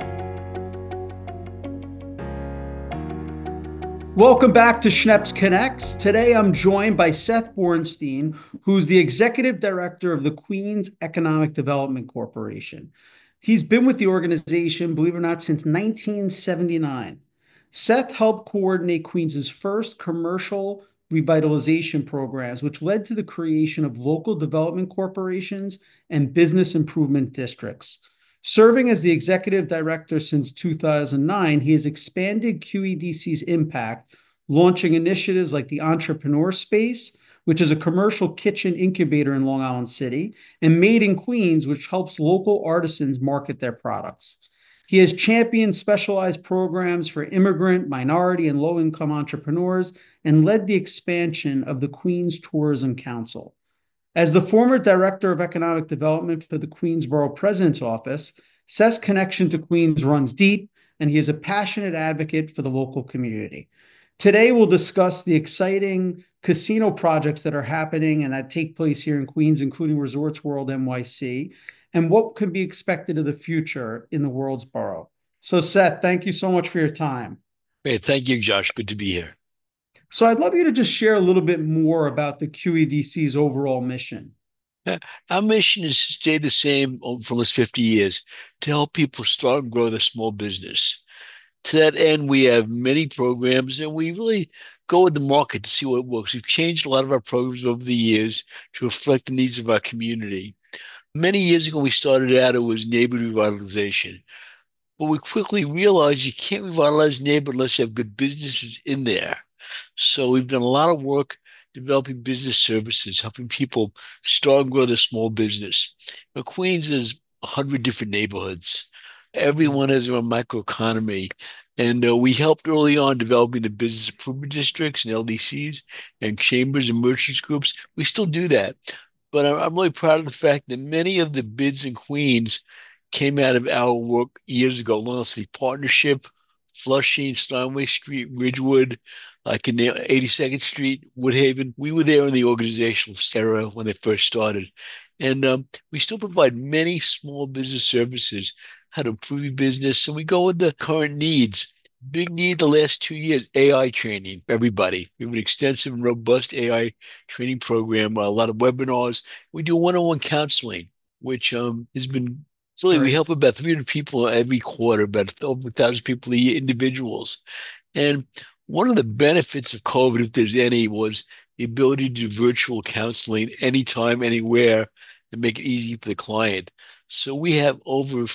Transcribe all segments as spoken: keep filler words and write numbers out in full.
Welcome back to Schneps Connects. Today I'm joined by Seth Bornstein, who's the executive director of the Queens Economic Development Corporation. He's been with the organization, believe it or not, since nineteen seventy-nine. Seth helped coordinate Queens's first commercial revitalization programs, which led to the creation of local development corporations and business improvement districts. Serving as the executive director since two thousand nine, he has expanded Q E D C's impact, launching initiatives like the Entrepreneur Space, which is a commercial kitchen incubator in Long Island City, and Made in Queens, which helps local artisans market their products. He has championed specialized programs for immigrant, minority, and low-income entrepreneurs and led the expansion of the Queens Tourism Council. As the former Director of Economic Development for the Queensborough President's Office, Seth's connection to Queens runs deep, and he is a passionate advocate for the local community. Today, we'll discuss the exciting casino projects that are happening and that take place here in Queens, including Resorts World N Y C, and what could be expected of the future in the world's borough. So, Seth, thank you so much for your time. Hey, thank you, Josh. Good to be here. So I'd love you to just share a little bit more about the Q E D C's overall mission. Uh, Our mission has stayed the same o- for almost fifty years to help people start and grow their small business. To that end, we have many programs and we really go with the market to see what works. We've changed a lot of our programs over the years to reflect the needs of our community. Many years ago, when we started out, it was neighborhood revitalization. But we quickly realized you can't revitalize neighborhood unless you have good businesses in there. So we've done a lot of work developing business services, helping people start and grow their small business. Now, Queens is a hundred different neighborhoods. Everyone has their own microeconomy. And uh, we helped early on developing the business improvement districts and L D Cs and chambers and merchants groups. We still do that. But I'm, I'm really proud of the fact that many of the bids in Queens came out of our work years ago. Honestly, Partnership, Flushing, Steinway Street, Ridgewood, like in the eighty-second Street, Woodhaven. We were there in the organizational era when they first started. And um, we still provide many small business services, how to improve your business. And we go with the current needs. Big need the last two years, A I training, everybody. We have an extensive and robust A I training program, a lot of webinars. We do one-on-one counseling, which um, has been really, we Great. help about three hundred people every quarter, about over a thousand people a year, individuals. And one of the benefits of COVID, if there's any, was the ability to do virtual counseling anytime, anywhere, and make it easy for the client. So we have over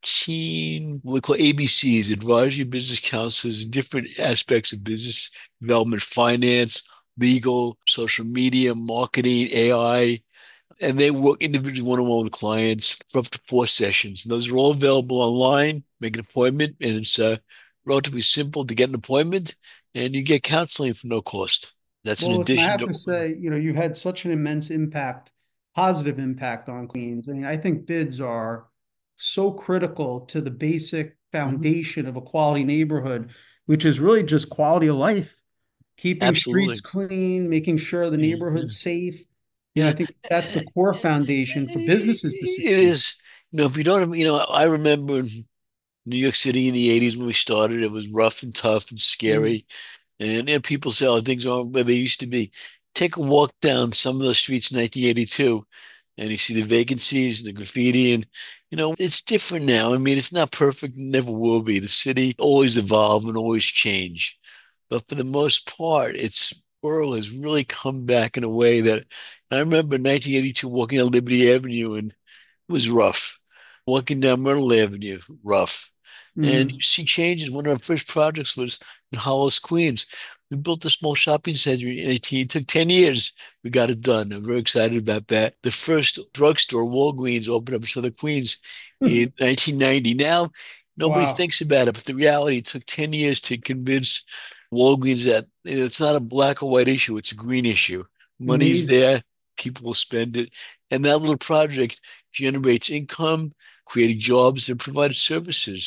fifteen, what we call A B Cs, advisory business counselors, in different aspects of business development, finance, legal, social media, marketing, A I, and they work individually one-on-one with clients for up to four sessions. And those are all available online. Make an appointment, and it's uh, relatively simple to get an appointment, and you get counseling for no cost. That's in Well, listen, I addition have to to say, you know, you've had such an immense impact, positive impact on Queens. I mean, I think bids are so critical to the basic Mhm. foundation of a quality neighborhood, which is really just quality of life, keeping streets Absolutely. clean, making sure the Yeah, neighborhood's safe. You know, I yeah. think that's the core foundation for businesses to It succeed. is. You know, if you don't have, you know, I remember in New York City in the eighties when we started, it was rough and tough and Mm. scary. And, and people say, oh, things aren't where they used to be. Take a walk down some of those streets in nineteen eighty-two, and you see the vacancies, the graffiti, and you know, it's different now. I mean, it's not perfect, never will be. The city always evolve and always change. But for the most part, its borough has really come back in a way that I remember in nineteen eighty-two walking on Liberty Avenue and it was rough. Walking down Myrtle Avenue, rough. And you Mm. see changes. One of our first projects was in Hollis, Queens. We built a small shopping center in eighteen. It took ten years. We got it done. I'm very excited about that. The first drugstore, Walgreens, opened up in Southern Queens in nineteen ninety. Now, nobody Wow. thinks about it, but the reality, it took ten years to convince Walgreens that it's not a black or white issue, it's a green issue. Money's Amazing. there, people will spend it. And that little project generates income, creating jobs, and provided services.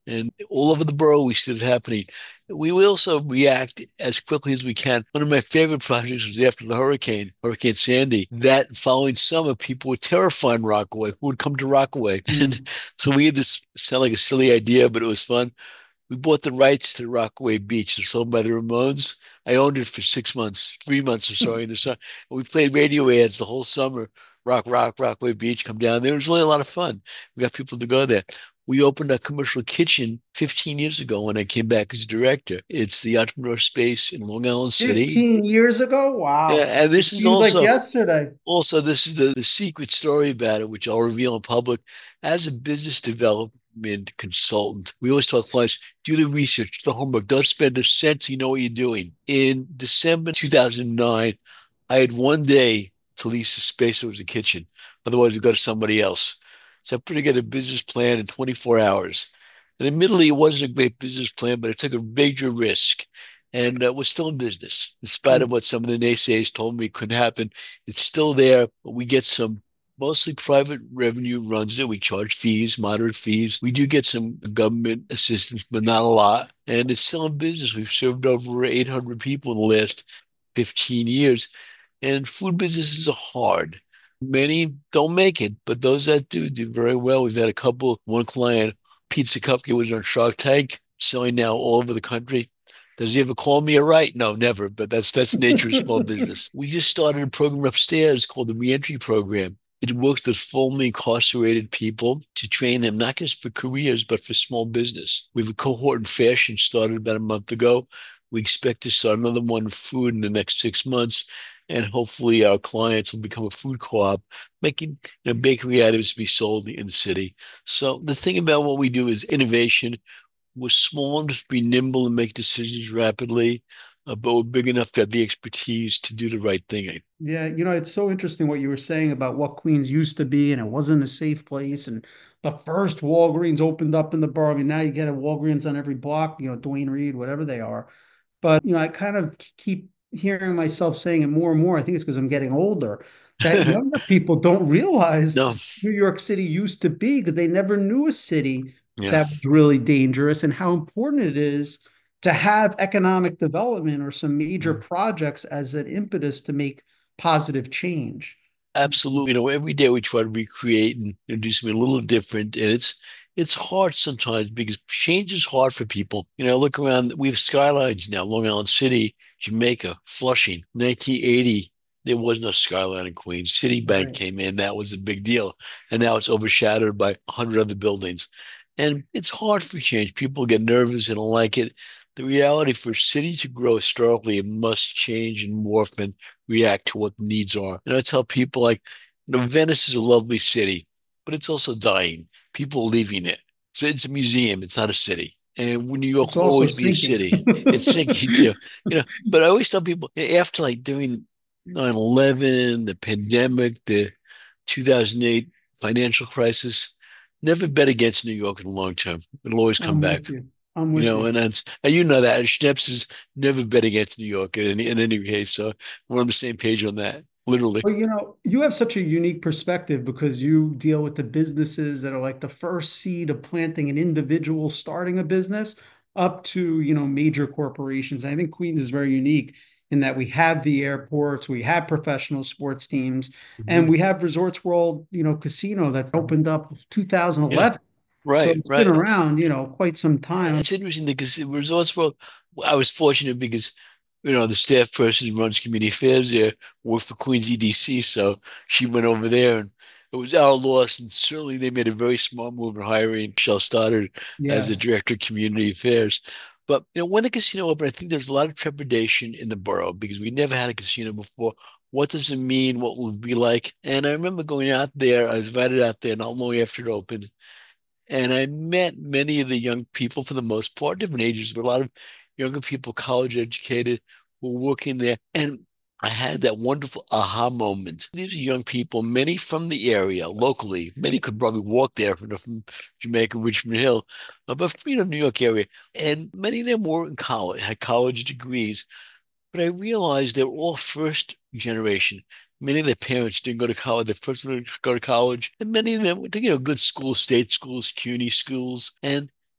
And all over the borough, we see it happening. We will also react as quickly as we can. One of my favorite projects was after the hurricane, Hurricane Sandy. That following summer, people were terrified in Rockaway. Who would come to Rockaway? And Mm. so we had this sound like a silly idea, but it was fun. We bought the rights to Rockaway Beach. They're sold by the Ramones. I owned it for six months, three months or so in the summer. We played radio ads the whole summer. Rock, rock, Rockaway Beach, come down there. It was really a lot of fun. We got people to go there. We opened a commercial kitchen fifteen years ago when I came back as director. It's the Entrepreneur Space in Long Island City. fifteen years ago? Yeah, Wow. and It this is seems like also yesterday. also, this is the, the secret story about it, which I'll reveal in public. As a business development consultant, we always tell clients, do the research, the homework, don't spend a cent so you know what you're doing. In December two thousand nine, I had one day to lease the space that was the kitchen. Otherwise, we go to somebody else. So I put together a business plan in twenty-four hours. And admittedly, it wasn't a great business plan, but I took a major risk. And uh, we're still in business, in spite of Mm. what some of the naysayers told me couldn't happen. It's still there, but we get some mostly private revenue runs there. We charge fees, moderate fees. We do get some government assistance, but not a lot. And it's still in business. We've served over eight hundred people in the last fifteen years. And food businesses are hard. Many don't make it, but those that do do very well. We've had a couple, one client, Pizza Cupcake was on Shark Tank, selling now all over the country. Does he ever call me a right? No, never. But that's that's the nature of small business. We just started a program upstairs called the Reentry Program. It works with formerly incarcerated people to train them not just for careers, but for small business. We have a cohort in fashion started about a month ago. We expect to start another one in food in the next six months. And hopefully our clients will become a food co-op, making you know, bakery items to be sold in the city. So the thing about what we do is innovation. We're small enough to be nimble and make decisions rapidly, uh, but we're big enough to have the expertise to do the right thing. Yeah, you know, it's so interesting what you were saying about what Queens used to be, and it wasn't a safe place. And the first Walgreens opened up in the borough. I mean, now you get a Walgreens on every block, you know, Duane Reade, whatever they are. But, you know, I kind of keep hearing myself saying it more and more. I think it's because I'm getting older, that younger people don't realize No, New York City used to be, because they never knew a city yeah, that was really dangerous, and how important it is to have economic development or some major projects as an impetus to make positive change. absolutely. You know, every day we try to recreate and, and do something a little different, and it's it's hard sometimes because change is hard for people. You know, look around. We have skylines now: Long Island City, Jamaica, Flushing. nineteen eighty, there was no skyline in Queens. Citibank Right. came in, that was a big deal, and now it's overshadowed by a hundred other buildings. And it's hard for change. People get nervous and don't like it. The reality for a city to grow historically, it must change and morph and react to what the needs are. And I tell people like, you know, Venice is a lovely city, but it's also dying. People are leaving it. So it's a museum. It's not a city. And New York It's will also always be a sinking. city. It's sinking too, you know. But I always tell people after like during nine eleven, the pandemic, the two thousand eight financial crisis, never bet against New York in the long term. It'll always come I'm back. with you. I'm You with know, you. and that's, and you know that Schneps has never bet against New York in any, in any case. So we're on the same page on that, literally. Well, you know, you have such a unique perspective because you deal with the businesses that are like the first seed of planting an individual starting a business up to, you know, major corporations. I think Queens is very unique in that we have the airports, we have professional sports teams, and Mhm. we have Resorts World, you know, casino that opened up Yeah, two thousand eleven. So right, it's been right. around, you know, quite some time. It's interesting because Resorts World, I was fortunate because, you know, the staff person who runs community affairs there worked for Queens E D C. So she went over there and it was our loss. And certainly they made a very smart move in hiring Michelle Stoddard as the Yes. director of community affairs. But, you know, when the casino opened, I think there's a lot of trepidation in the borough because we never had a casino before. What does it mean? What will it be like? And I remember going out there, I was invited out there not long after it opened. And I met many of the young people, for the most part, different ages, but a lot of younger people, college educated, who were working there. And I had that wonderful aha moment. These are young people, many from the area, locally. Many could probably walk there from, from Jamaica, Richmond Hill, uh, but from, you know, New York area. And many of them were in college, had college degrees. But I realized they were all first generation. Many of their parents didn't go to college. They first to go to college. And many of them went to, you know, good schools, state schools, CUNY schools. And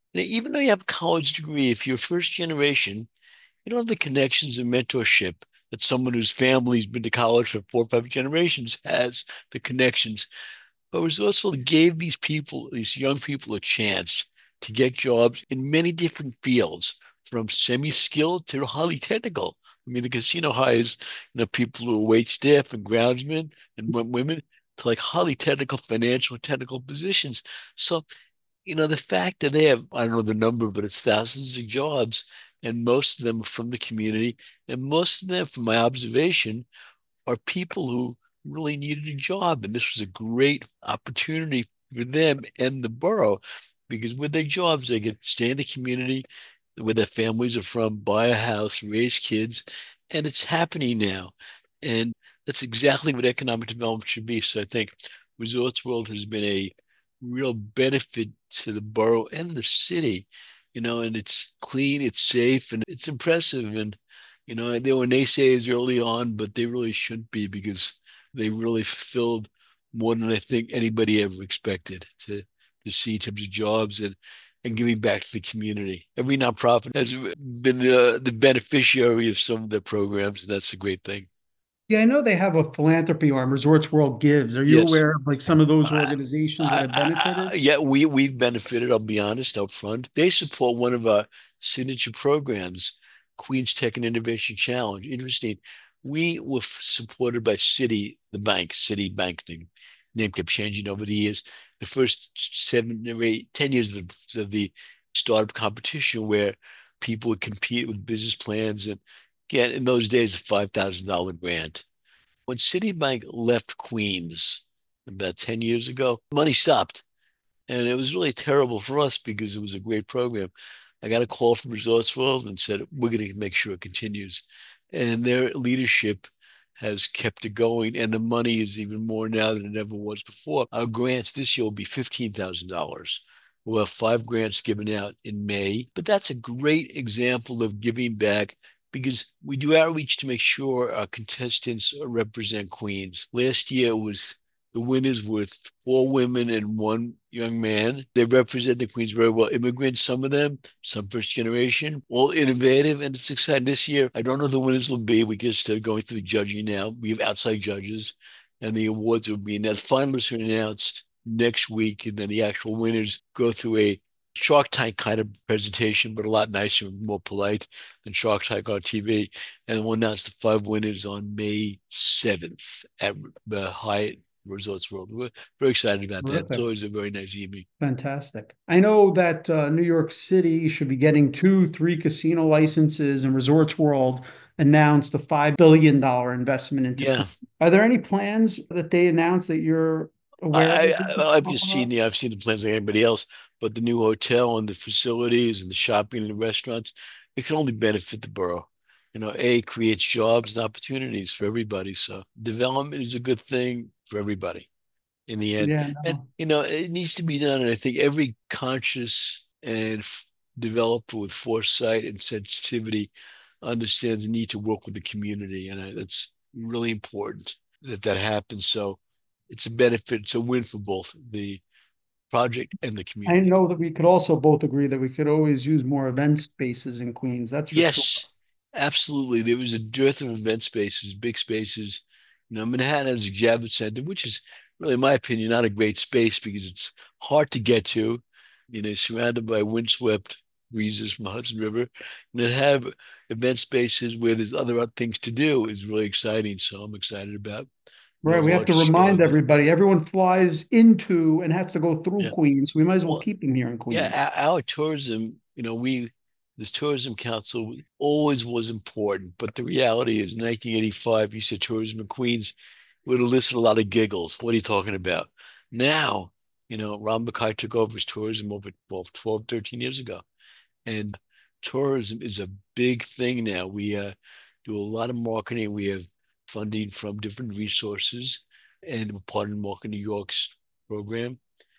And even though you have a college degree, if you're first generation, you don't have the connections and mentorship that someone whose family's been to college for four or five generations has the connections. But Resourceful gave these people, these young people, a chance to get jobs in many different fields, from semi-skilled to highly technical. I mean, the casino hires, you know, people who are wait staff and groundsmen and women to like highly technical, financial, technical positions. So, you know, the fact that they have, I don't know the number, but it's thousands of jobs, and most of them are from the community, and most of them, from my observation, are people who really needed a job. And this was a great opportunity for them and the borough, because with their jobs, they get stay in the community where their families are from, buy a house, raise kids. And it's happening now. And that's exactly what economic development should be. So I think Resorts World has been a real benefit to the borough and the city, you know, and it's clean, it's safe, and it's impressive. And you know, there were naysayers early on, but they really shouldn't be, because they really fulfilled more than I think anybody ever expected to to see in terms of jobs and and giving back to the community. Every nonprofit has been the the beneficiary of some of their programs, and that's a great thing. Yeah, I know they have a philanthropy arm, Resorts World Gives. Are you Yes. aware of like some of those I, organizations that I, have I, benefited? yeah, we we've benefited. I'll be honest up front. They support one of our signature programs, Queens Tech and Innovation Challenge. Interesting. We were supported by Citi, the bank, Citi Bank. The name kept changing over the years. The first seven or eight, ten years of the, of the startup competition, where people would compete with business plans and get, in those days, a five thousand dollar grant. When Citibank left Queens about ten years ago, money stopped. And it was really terrible for us because it was a great program. I got a call from Resorts World and said, we're going to make sure it continues. And their leadership has kept it going. And the money is even more now than it ever was before. Our grants this year will be fifteen thousand dollars. We'll have five grants given out in May. But that's a great example of giving back, because we do outreach to make sure our contestants represent Queens. Last year was the winners were four women and one young man. They represent the Queens very well. Immigrants, some of them, some first generation, all innovative, and it's exciting. This year, I don't know who the winners will be. We just are going through the judging now. We have outside judges, and the awards will be announced. Finalists are announced next week, and then the actual winners go through a Shark Tank kind of presentation, but a lot nicer and more polite than Shark Tank on T V. And we'll announce the five winners on May seventh at the Hyatt Resorts World. We're very excited about that. It's Terrific. always a very nice evening. Fantastic. I know that uh, New York City should be getting two, three casino licenses, and Resorts World announced a five billion dollars investment into Yeah, Queens. Are there any plans that they announced that you're aware of I, that you could I I've talk just seen about? the I've seen the plans like anybody else, but the new hotel and the facilities and the shopping and the restaurants, it can only benefit the borough. You know, A, creates jobs and opportunities for everybody. So development is a good thing for everybody in the end. Yeah, And no. you know, it needs to be done. And I think every conscious and f- developer with foresight and sensitivity understands the need to work with the community, and I, that's really important that that happens. So it's a benefit, it's a win for both the project and the I community. know that we could also both agree that we could always use more event spaces in Queens. That's for sure. Yes, absolutely. There was a dearth of event spaces, big spaces. You know, Manhattan has a Javits Center, which is really, in my opinion, not a great space because it's hard to get to. You know, surrounded by windswept breezes from the Hudson River, and then have event spaces where there's other things to do is really exciting. So I'm excited about the Right. We have to large scale remind event. everybody, everyone flies into and has to go through Yeah. Queens. We might as well Well, keep them here in Queens. yeah, our, our tourism, you know, we, this tourism council always was important, but the reality is, in nineteen eighty-five, you said tourism in Queens would elicit a lot of giggles. What are you talking about? Now, you know, Ron Mackay took over as tourism over well, twelve, thirteen years ago. And tourism is a big thing now. We uh, do a lot of marketing. We have funding from different resources, and we're part of Market New York's program.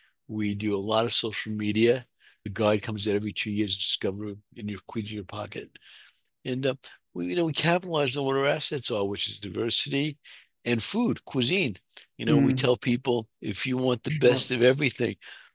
We do a lot of social media. The guide comes out every two years, discover in your Queens in your pocket. And uh, we, you know, we capitalize on what our assets are, which is diversity and food, cuisine. You know, we Mm, tell people if you want the sure. best of everything,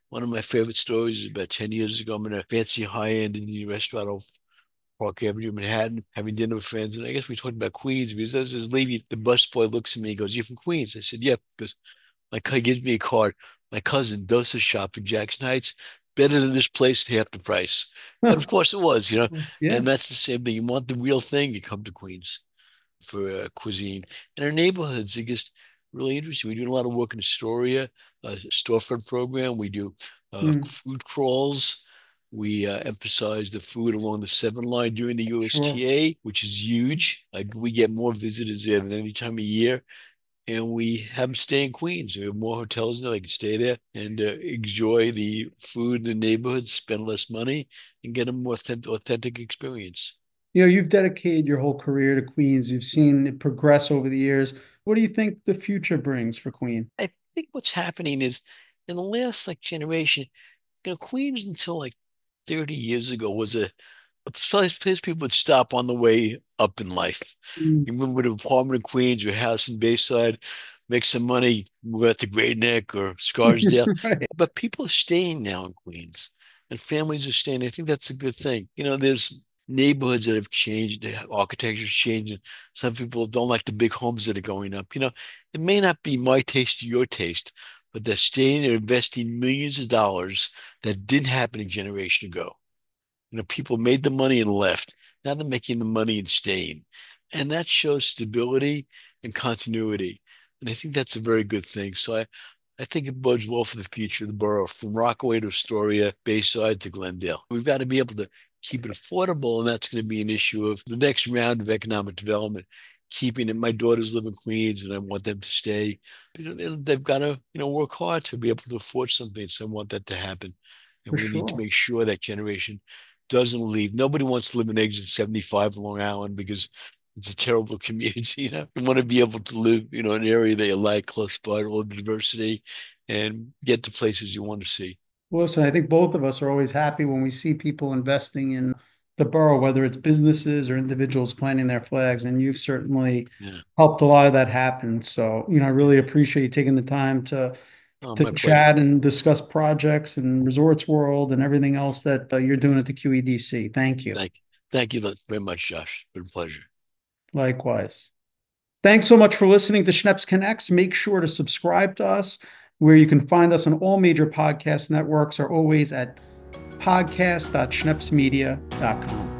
One of my favorite stories is about ten years ago. I'm in a fancy high-end Indian restaurant off Park Avenue, Manhattan, having dinner with friends. And I guess we talked about Queens because as I was leaving, the busboy looks at me and goes, "You're from Queens?" I said, "Yeah," because my he gives me a card. My cousin does a shop in Jackson Heights, better than this place at half the price. And of course it was, you know. Yeah, And that's the same thing. You want the real thing, you come to Queens for uh, cuisine. And our neighborhoods are just really interesting. We do a lot of work in Astoria, a storefront program. We do uh, mm, food crawls. We uh, emphasize the food along the Seven Line during the sure. U S T A, which is huge. Like we get more visitors there than any time of year. And we have them stay in Queens. We have more hotels now. They can stay there and uh, enjoy the food in the neighborhood, spend less money, and get a more authentic, authentic experience. You know, you've dedicated your whole career to Queens. You've seen it progress over the years. What do you think the future brings for Queen? I think what's happening is in the last like generation, you know, Queens until like thirty years ago was a, a place, place people would stop on the way up in life. Mm. You move with an apartment in Queens or a house in Bayside, make some money, move out to Great Neck or Scarsdale. Right. But people are staying now in Queens and families are staying. I think that's a good thing. You know, there's neighborhoods that have changed, the architecture's changing. Some people don't like the big homes that are going up. You know, it may not be my taste or your taste, but they're staying, they're investing millions of dollars that didn't happen a generation ago. You know, people made the money and left. Now they're making the money and staying. And that shows stability and continuity. And I think that's a very good thing. So I, I think it bodes well for the future of the borough, from Rockaway to Astoria, Bayside to Glendale. We've got to be able to keep it affordable, and that's going to be an issue of the next round of economic development. Keeping it. My daughters live in Queens, and I want them to stay. You know, they've got to, you know, work hard to be able to afford something. So I want that to happen, and For we need to sure. make sure that generation doesn't leave. Nobody wants to live in exit seventy-five Long Island because it's a terrible community. You know, you want to be able to live, you know, in an area that you like, close by to all the diversity, and get to places you want to see. Well, listen, I think both of us are always happy when we see people investing in the borough, whether it's businesses or individuals planting their flags, and you've certainly Yeah, helped a lot of that happen. So, you know, I really appreciate you taking the time to oh, to my pleasure. chat and discuss projects and Resorts World and everything else that uh, you're doing at the Q E D C. Thank you. Thank, thank you very much, Josh. It's been a pleasure. Likewise. Thanks so much for listening to Schneps Connects. Make sure to subscribe to us where you can find us on all major podcast networks, are always at podcast dot schnepsmedia dot com.